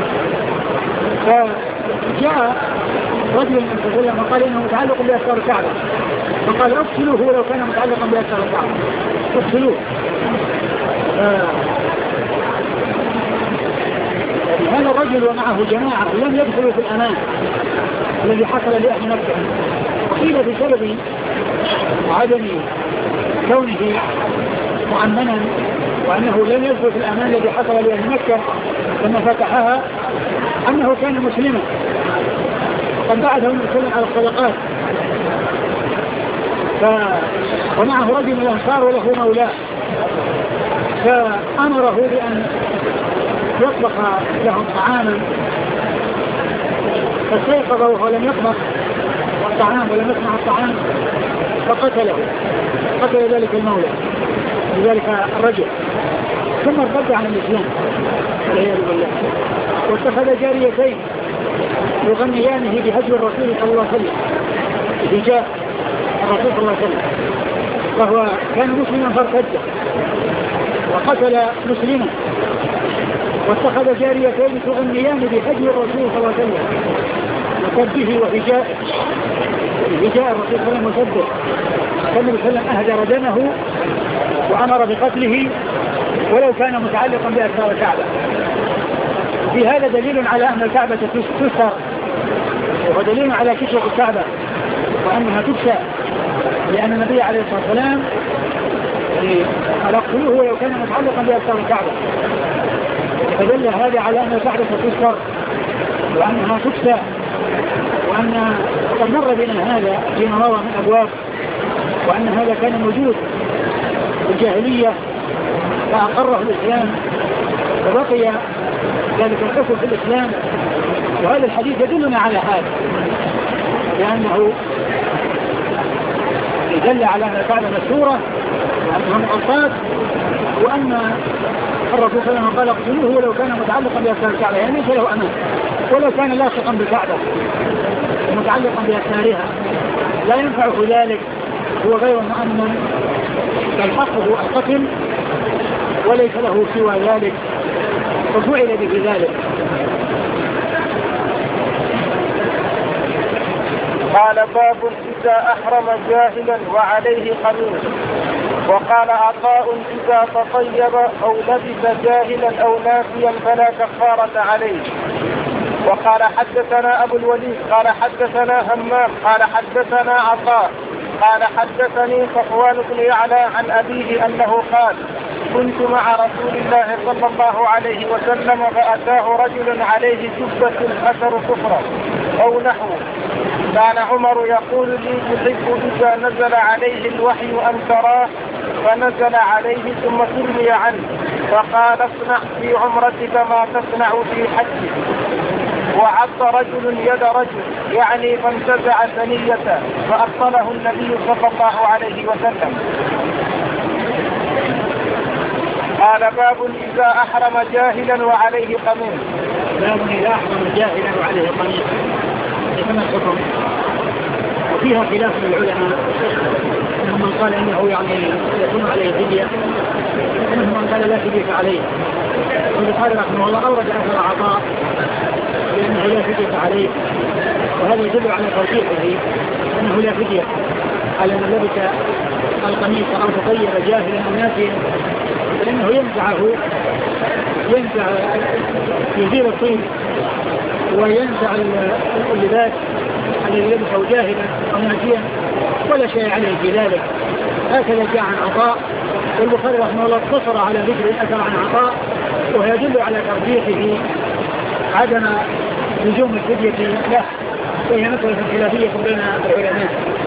فجاء رجل من صلى الله عليه وسلم وقال إنه متعلق بأسفار الكعبة، فقال اقتلوه ولو كان متعلقا بأسفار الكعبة، اقتلوه. هذا الرجل ومعه جماعة لم يدخلوا في الأمان الذي حصل لأهل مكة، وقيل بسبب عدم كونه مؤمنا وأنه لم يدخل في الأمان الذي حصل لأهل مكة لما فتحها، أنه كان مسلما قد بعده المسلم على الصدقات، ومعه رجل من الأنصار وله مولاه، فأمره بأن يطبخ لهم طعاما، فاستيقظ وهو لم يطبخ الطعام ولم يصنع الطعام فقتله، قتل ذلك المولى لذلك الرجل، ثم ارتد عن الإسلام والعياذ بالله، واتخذ جاريتين يغنيانه بهجو الرسول صلى الله عليه وسلم، بهجاء الرسول صلى الله عليه وسلم، وهو كان مسلما فارتد وقتل مسلما، واتخذ جاريتين تغنيان بهجو الرسول صلى الله عليه وسلم وسبه وهجائه، هجاء الرسول صلى الله عليه وسلم وسبه، فالنبي صلى الله عليه وسلم أهدر دمه وأمر بقتله ولو كان متعلقا بأسفار الكعبة. في هذا دليل على أن الكعبة تستر، ودليل على كشف الكعبة وأنها تكسى، لأن النبي عليه الصلاة والسلام قال اقتلوه ولو كان متعلقا بأسفار الكعبة، فدل هذا على أن الكعبة تستر وأنها تكسى، وأن قد مر بنا هذا فيما مضى من أبواب، وأن هذا كان موجود في الجاهلية فأقره الإسلام وبقي ذلك الحكم في الإسلام. وهذا الحديث يدلنا على هذا، لأنه يدل على أن الكعبة مسورة وأنها مغطاة، وأن الرسول صلى الله عليه وسلم قال اقتلوه ولو كان متعلقا بأسنار الكعبة، يعني ليس له أمان، ولو كان لاصقا بالكعبة متعلقا بأسنارها لا ينفعه ذلك، هو غير مؤمن، بل حقه القتل وليس له سوى ذلك، ففعل به ذلك. قال باب إذا أحرم جاهلا وعليه قميص. وقال عطاء إذا تطيب أو لبس جاهلا أو ناسيا فلا كفارة عليه. وقال حدثنا أبو الوليد قال حدثنا همام قال حدثنا عطاء قال حدثني صفوان بن يعلى عن أبيه أنه قال كنت مع رسول الله صلى الله عليه وسلم فأتاه رجل عليه جبة أثر صفرة أو نحوه، كان عمر يقول لي تحب إذا نزل عليه الوحي أن تراه، فنزل عليه ثم سري عنه فقال اصنع في عمرتك ما تصنع في حجك. وعض رجل يد رجل يعني فانتزع ثنيته فأبطله النبي صلى الله عليه وسلم. قال باب إذا أحرم جاهلا وعليه قميص. باب إذا أحرم جاهلا وعليه قميص، كما الحكم. وفيها خلاف للعلماء، منهم من قال إنه يعني يكون عليه فدية، ومنهم من قال لا فدية عليه. والبخاري رحمه الله أورد أثر عطاء لأنه لا فدية عليه، وهذا يدل على ترجيحه أنه لا فدية على من لبس القميص أو تطيب جاهلا أو ناسيا، لأنه ينزع يزيل الطين وينزع اللباس الذي لبسه جاهلا أو ناسيا ولا شيء عليه في ذلك. هكذا جاء عن عطاء، والبخاري رحمه الله اقتصر على ذكر الأثر عن عطاء، ويدل على ترجيحه عدم لزوم الفدية له، وهي مسألة خلافية بين العلماء.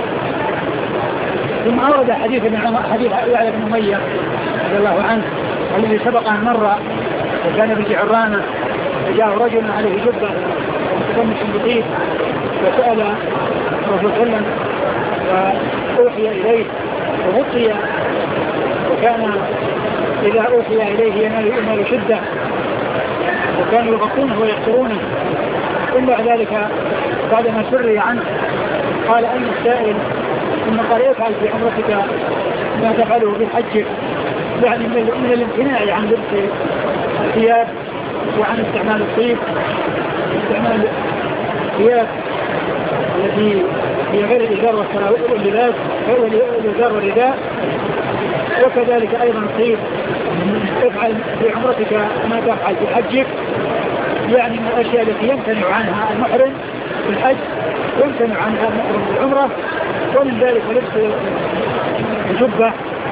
ثم أورد حديث يعلى بن أمية رضي الله عنه الذي سبق أن مر، وكان بالجعرانة فجاء رجل عليه جبة ومتقمص بطيب فسأل الرسول صلى الله عليه وسلم وأوحي إليه وغطي، وكان إذا أوحي إليه ينال شدة، وكانوا يغطونه ويقصرونه. ثم بعد ذلك بعدما سري عنه قال أين السائل؟ ثم قال افعل في عمرتك ما تفعله في حجك، يعني من الامتناع عن لبس الثياب وعن استعمال الطيب، استعمال الثياب التي هي غير الإزار واللباس والإزار والرداء، وكذلك أيضا الطيب. افعل في عمرتك ما تفعل في حجك، يعني من الأشياء التي يمتنع عنها المحرم في الحج يمتنع عنها المحرم في العمرة، ومن ذلك لبس الجبة،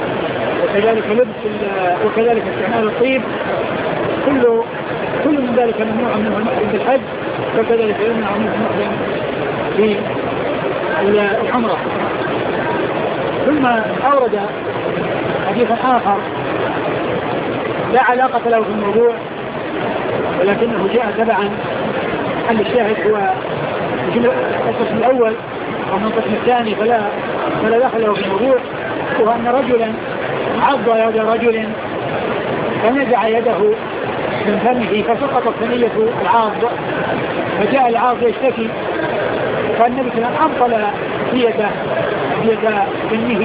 وكذلك استعمال الطيب، كل من ذلك ممنوع منه المحرم في الحج، وكذلك يمنع منه المحرم في العمرة. ثم أورد حديثا آخر لا علاقة له في الموضوع، ولكنه جاء تبعا أن الشاهد هو القسم الأول ومن القسم الثاني فلا دخل له في الموضوع، وهو أن رجلا عض يد رجل فنزع يده من فمه فسقطت ثنية العاض، فجاء العاض يشتكي، فالنبي صلى الله عليه وسلم أبطل يد فمه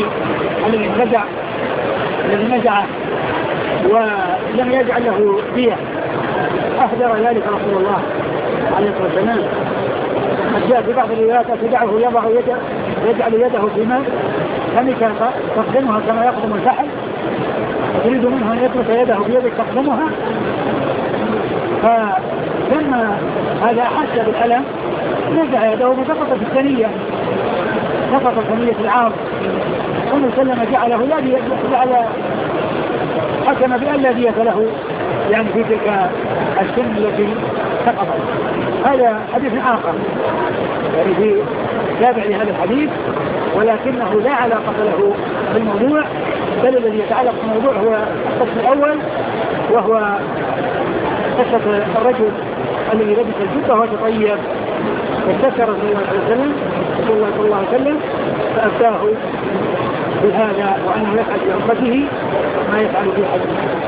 الذي نزعه ولم يجعل له دية، أهدر ذلك رسول الله عليه الصلاة والسلام. قد جاء في بعض الروايات أتدعه يجعل يده في ماء فمك تقدمها كما يقدم الفحل، تريد منه أن يترك يده بيدك تقدمها. فلما هذا أحس بالألم نزع يده فسقطت الثنية، سقطت ثنية العاض، ثم سلم جعل حكم بأن لا دية له يعني في تلك السن التي سقط. هذا حديث آخر يعني في تابع لهذا الحديث، ولكنه لا علاقة له بالموضوع، بل الذي يتعلق بالموضوع هو القسم الأول، وهو قصة الرجل الذي لبس الجبة وتطيب واستشار رسول الله صلى الله عليه وسلم فأفتاه بهذا وأنه يفعل في عمرته ما يفعل في حجه.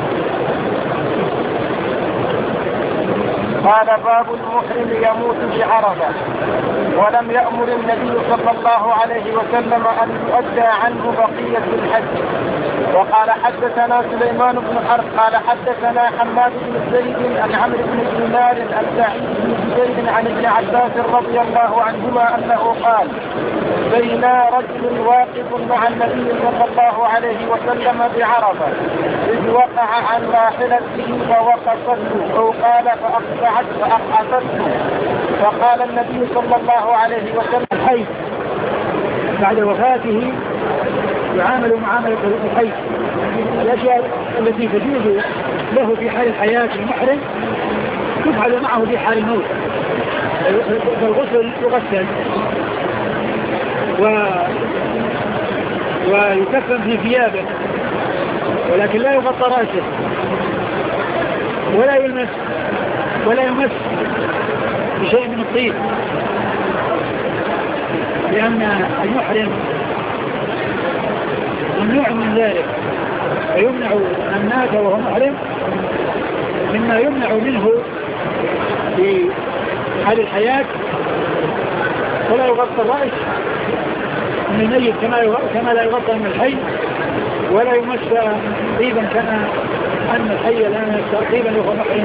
قال باب المحرم يموت بعرفة، ولم يأمر النبي صلى الله عليه وسلم أن يؤدى عنه بقية الحج. وقال حدثنا سليمان بن حرب قال حدثنا حماد بن زيد عن عمرو بن دينار عن سعيد بن جبير عن ابن عباس رضي الله عنهما أنه قال بينا رجل واقف مع النبي صلى الله عليه وسلم بعرفة إذ وقع عن راحلته فوقفته أو قال فأقعدته، فقال النبي صلى الله عليه وسلم الحي بعد وفاته يعامل معاملة الحي، الأشياء التي تجوز له في حال الحياة المحرم تفعل معه في حال الموت. فالغسل يغسل ويكفن في ثيابه، ولكن لا يغطى رأسه ولا يمس بشيء من الطيب، لأن المحرم ممنوع من ذلك، فيمنع من مات وهو محرم مما يمنع منه في حال الحياة، ولا يغطى الرأس من الميت كما لا يغطى من الحي، ولا يمس طيبا كما أن الحي لا يمس طيبا وهو محرم.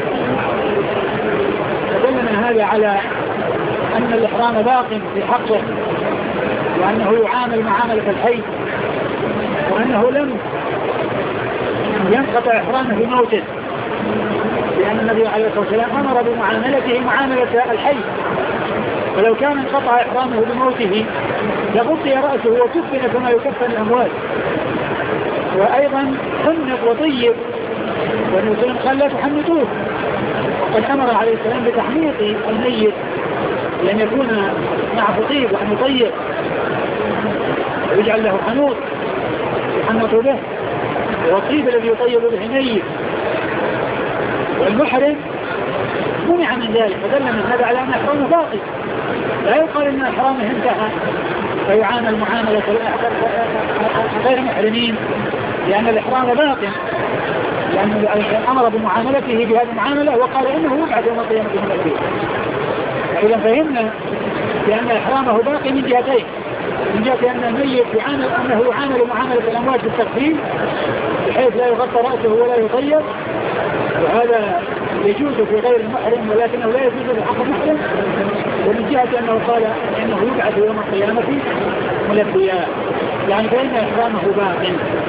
فدلنا هذا على أن الإحرام باق في حقه، وأنه يعامل معاملة الحي، وأنه لم ينقطع إحرامه بموته، لأن النبي عليه الصلاة والسلام أمر بمعاملته معاملة الحي، ولو كان انقطع إحرامه بموته لغطي رأسه وكفن كما يكفن الأموات، وأيضا حنط وطيب، والنبي قال لا تحنطوه، وقد أمر عليه السلام بتحنيط الميت لأن يكون معه طيب وأن يطيب ويجعل له حنوط يحنط به، والطيب الذي يطيب به ميت. والمحرم منع من ذلك، فدل من هذا على أن إحرامه باقي، لا يقال أن إحرامه انتهى فيعامل معاملة غير محرمين، لأن الإحرام باقي، لأن أمر بمعاملته بهذه المعاملة وقال إنه يبعث يوم القيامة من الأبرياء. إذا فهمنا بأن إحرامه باقي من جهتين، من جهة أن الميت أنه يعامل معاملة الأموات بالتقديم بحيث لا يغطى رأسه ولا يطيب، وهذا يجوز في غير المحرم ولكنه لا يجوز في حق المحرم، ومن جهة أنه قال إنه يبعث يوم القيامة ملبيا، يعني فإن إحرامه باق.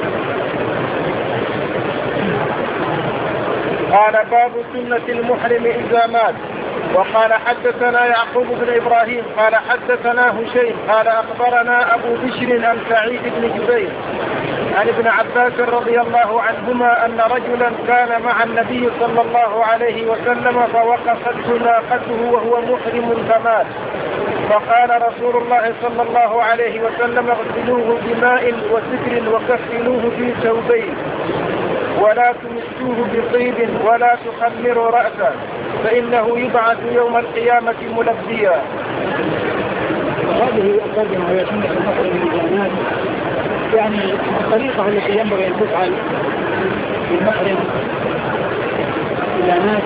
قال باب سنة المحرم إذا مات. وقال حدثنا يعقوب بن إبراهيم قال حدثنا هشيم قال أخبرنا أبو بشر عن سعيد بن جبير عن ابن عباس رضي الله عنهما أن رجلا كان مع النبي صلى الله عليه وسلم فوقفته ناقته وهو محرم فمات، فقال رسول الله صلى الله عليه وسلم اغسلوه بماء وسدر وكفنوه في ثوبين ولا تمسوه بطيب ولا تخمروا رأسه فإنه يبعث يوم القيامة ملبيا. هذه الترجمة وهي سنة المحرم بالجنات، يعني الطريقة التي ينبغي أن تفعل بالمحرم بالجنات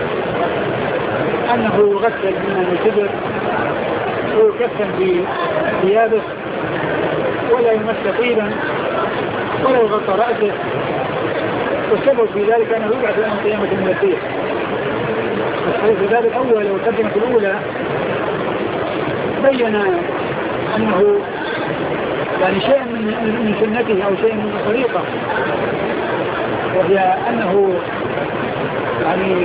أنه يغسل من السدر ويكفن في ثيابه ولا يمس طيبا ولا يغطى رأسه، والسبب في ذلك أنه يبعث يوم القيامة ملبيا. في الباب الأول والترجمة الأولى بين أنه يعني شيء من سنته أو شيء من طريقة، وهي أنه يعني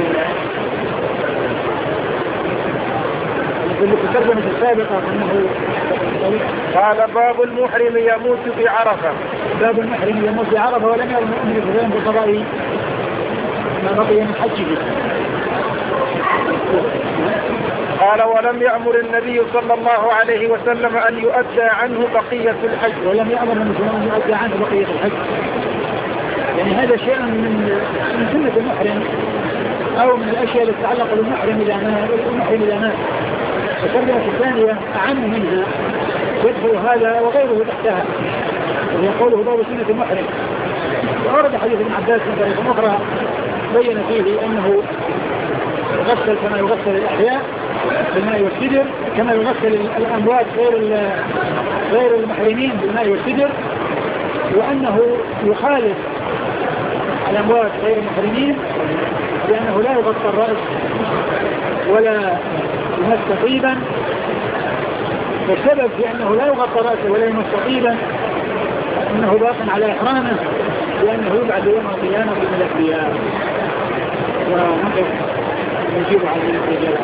في الترجمة السابقة أنه قال باب المحرم يموت بعرفة. باب المحرم يموت بعرفة ولم يرى المؤمن بقضاء ما بقي من حجه. قال ولم يأمر النبي صلى الله عليه وسلم أن يؤدى عنه بقية الحج. ولم يأمر النبي صلى الله عليه وسلم أن يؤدى عنه بقية الحج، يعني هذا شيء من سنة المحرم أو من الأشياء التي تتعلق بالمحرم إذا مات. الترجمة الثانية أعم منها يدخل هذا وغيره تحتها، وهي قوله باب سنة المحرم. وأورد حديث ابن عباس من طريق أخرى بين فيه أنه يغسل كما يغسل الأحياء بالماء والسدر، كما يغسل الأموات غير المحرمين بالماء والسدر، وأنه يخالف الأموات غير المحرمين لأنه لا يغطى الرأس ولا يمس طيبا. والسبب في أنه لا يغطى رأسه ولا يمس طيبا أنه باق على إحرامه، لأنه يبعد يوم القيامة من الأنبياء. ونقف نجيب عن الرجال.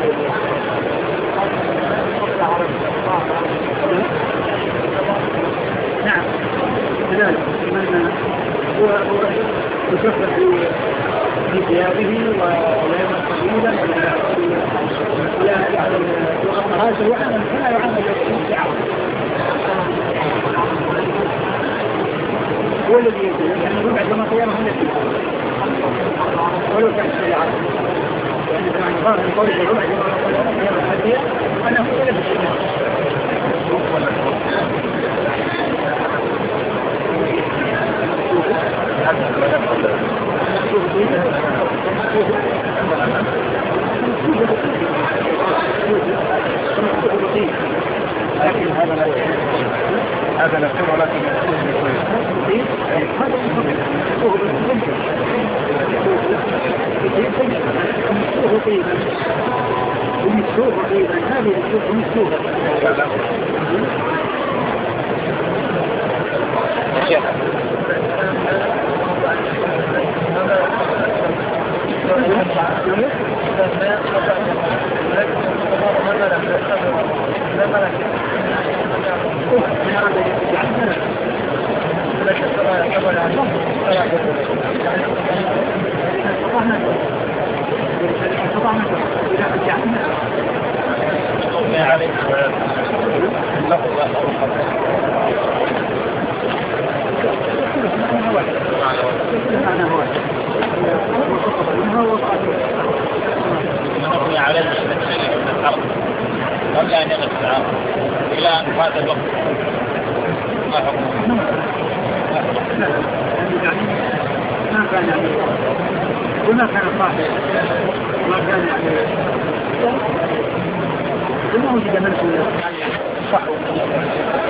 نعم كذلك من هو يكفر في ثيابه ولا يمس طيبا ولا يعمل يغطى رأسه ويعمل كما يعمل الاستعارة. هو الذي يقول يعني ربع يوم القيامة هم الذي ولو كان الشريعة، يعني كان ظاهر من قوله ربع يوم القيامة الحدية أنه هو الذي لكن هذا لا يكون ولكن قبل أن يغسل إلى أن فات الوقت ما حكمه؟ ما كان يعني وما كان صاحب ما كان يعني وما وجد منه صح